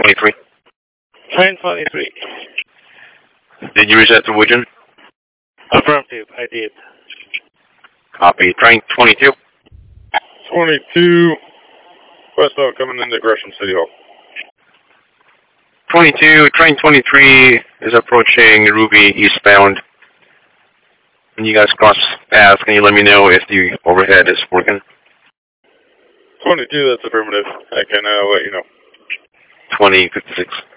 23. Train 23. Did you reset the Woodgen? Affirmative, I did. Copy. Train 22. 22. Westbound coming into Gresham City Hall. 22, train 23 is approaching Ruby eastbound. When you guys cross paths, can you let me know if the overhead is working? 22, that's affirmative. I can let you know. 2056.